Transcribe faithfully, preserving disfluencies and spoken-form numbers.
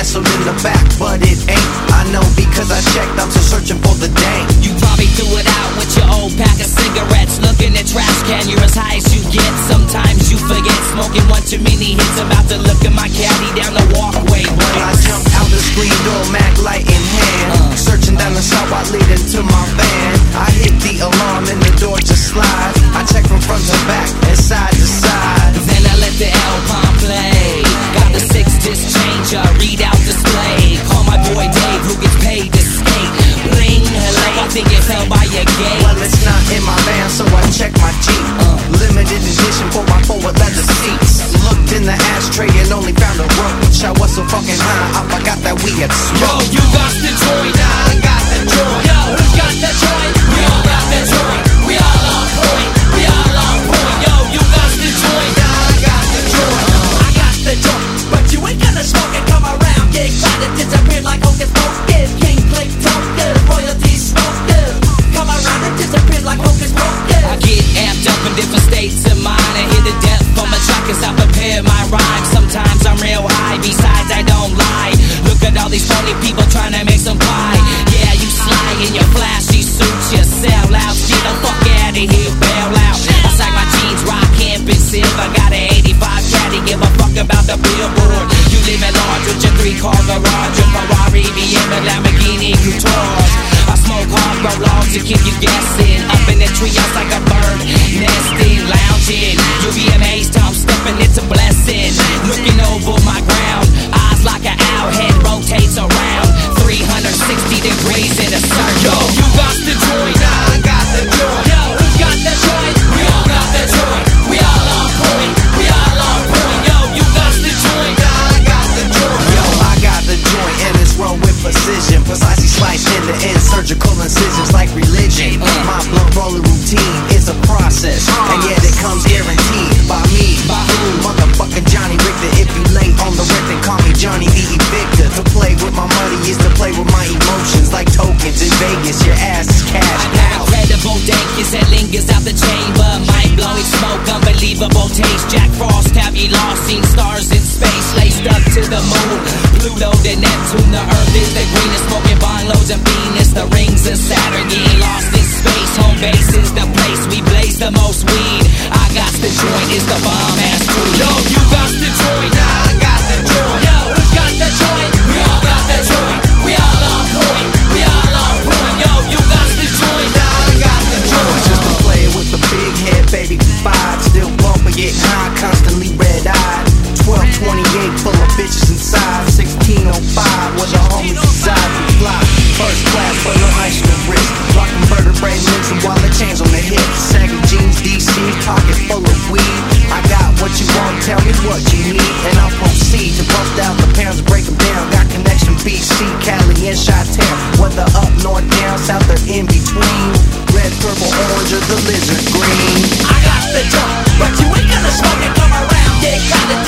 nestled in the back, but it ain't. I know because I checked, I'm still searching for the dame. You probably threw it out with your old pack of cigarettes. Look in the trash can, you're as high as you get. Sometimes you forget, smoking one too many hits. About to look at my caddy down the walkway. When I jumped out the screen door, Mac light in hand, uh. searching down the sidewalk leading to my van. I hit the alarm and the door just slides. I check from front to back and side to side. Then I let the Alpine play. Got the six disc changer, read out display. Call my boy Dave who gets paid to skate. Bling, hello, I think it fell by your gate. Well, it's not in my van, so I check my Jeep. uh. Limited edition four by four with leather seats. Looked in the ashtray and only found a roach. I was so fucking high, I forgot that we had smoked. Yo, you got the joint, I got the joint. Yo, who got the joint? We all got the joint. We all on point, we all on point. Yo, you got the joint, I got the joint. I got the joint, but you ain't gonna smoke and come around. Get excited, disappear like hocus pocus. King click token, royalty smoker. Come around and disappear like hocus pocus. I get amped up in different states of mind. I hear the death from a track as I prepare my rhyme. Sometimes I'm real high, besides I don't lie. Look at all these phony people trying to make some pie. Yeah, you sly in your flashy suits, you sell out. Get the fuck out of here, bail out. I sack my jeans, rock camp and silver. Got an eighty-five caddy, give a fuck about the billboard. You live at large with your three-car garage, your Ferrari, B M, and Lamborghini Couture. I smoke hard, roll long to keep you guessing. Up in the treehouse like a bird, nesting, lounging. You'll be amazed how I'm stepping, it's a blessing. Looking over my ground, eyes like an owl, head rotates around three hundred sixty degrees in a circle. Yo, you got the joint, I got the joint. Yo, who got the joint? We all got the joint. We all on point, we all on point. Yo, you got the joint, I got the joint. Yo, I got the joint and it's run with precision. Precisely sliced in the end, surgical incisions like religion. uh. My blunt roller routine is a process, uh. and yet it comes guaranteed by me. By who? Motherfucking Johnny Richter. If you late on the rent, then call me Johnny the Evictor. To play with my money is to play with my emotions. Like tokens in Vegas, your ass is cashed out. Incredible dankers that lingers out the chamber. Mind-blowing smoke, unbelievable taste. Jack Frost, have you lost? Seen stars in space, laced up to the moon. Pluto to Neptune, the Earth is the greenest. Smoking bong loads of Venus, the rings of Saturn. Getting lost in space, home base is the place we blaze the most weed. I got the joint, is the bomb ass crew. Yo, you got the joint, I got the joint. Yo, who got the joint? We all got the joint. We all on point, we all on point. Yo, you got the joint, I got the joint. Just a player with a big head, baby, five. Still bumping, getting high, constantly red-eyed. twelve twenty-eight, full of bitches inside. sixteen oh five, where the homies reside. We fly first class, but no ice on the wrist. Rockin' vertebrae links and wallet chains on the hips. Saggy jeans, D C, pocket full of weed. I got what you want, tell me what you need, and I'll proceed to bust out the pounds, break them down. Got connection B C, Cali, and Chi-Town. Whether up, north, down, south, or in between. Red, purple, orange, or the lizard green. I got the jump, but you ain't gonna smoke and come around. Yeah, got it.